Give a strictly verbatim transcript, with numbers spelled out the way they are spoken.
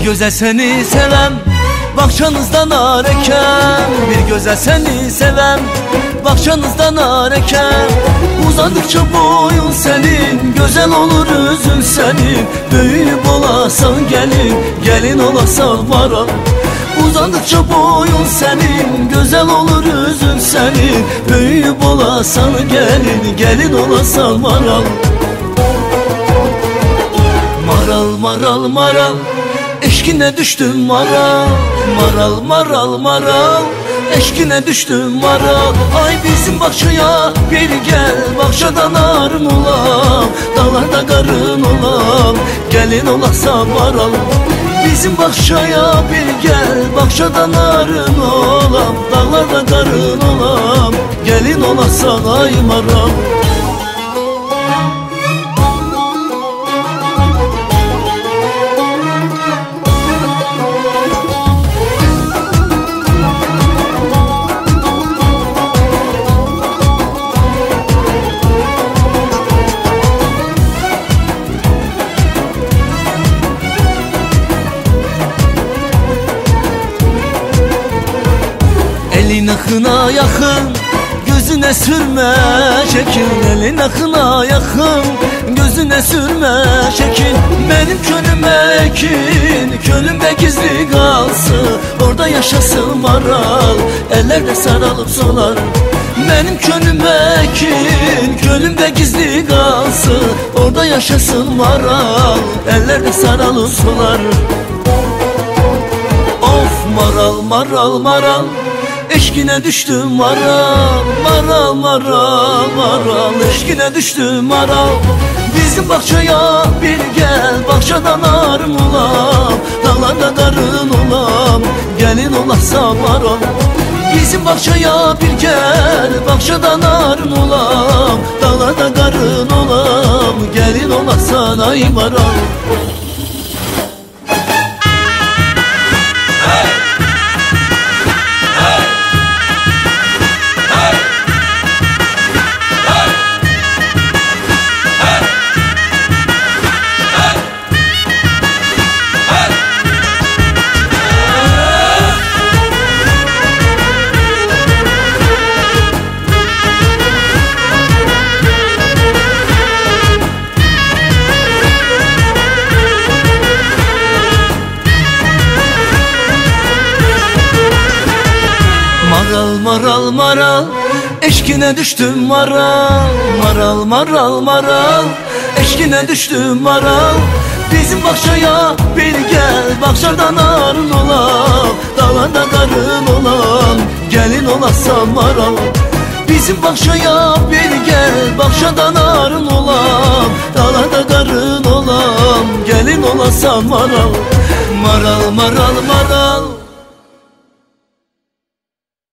göze seni sevem, bahçanızdan areken. Bir göze seni sevem, bahçanızdan areken. Uzadıkça boyun senin, güzel olur üzün senin. Büyüyüp olasan gelin, gelin olasan varan. Uzadıkça boyun senin, güzel olur üzün senin. Büyüyüp olasan gelin, gelin olasan varan. Maral maral maral, eşkine düştüm maral. Maral maral maral, eşkine düştüm maral. Ay bizim bahçeye bir gel, bahçadan arın olam. Dağlarda karın olam, gelin olasan maral. Bizim bahçeye bir gel, bahçadan arın olam. Dağlarda karın olam, gelin olasan ay maral. Elin akına yakın, gözüne sürme şekil. Elin akına yakın, gözüne sürme şekil. Benim könlüme ekin, könlümde gizli kalsın. Orada yaşasın maral, ellerde sarılıp solar. Benim könlüme ekin, könlümde gizli kalsın. Orada yaşasın maral, ellerde sarılıp solar. Of maral maral maral, eşkine düştüm maral. Maral maral maral, eşkine düştüm maral. Bizim bahçeye bir gel, bahçadan arım olam. Dağlarda karın olam, gelin olasan maral. Bizim bahçeye bir gel, bahçadan arın olam. Dağlarda karın olam, gelin olasan ay maral. Maral maral maral, eşkine düştüm maral. Maral maral maral, eşkine düştüm maral. Bizim bahçeye bir gel, bahçadan arın olam. Dağlarda karın olam, gelin olasan maral. Bizim bahçeye bir gel, bahçadan arın olam. Dağlarda karın olam, gelin olasan maral. Maral maral maral,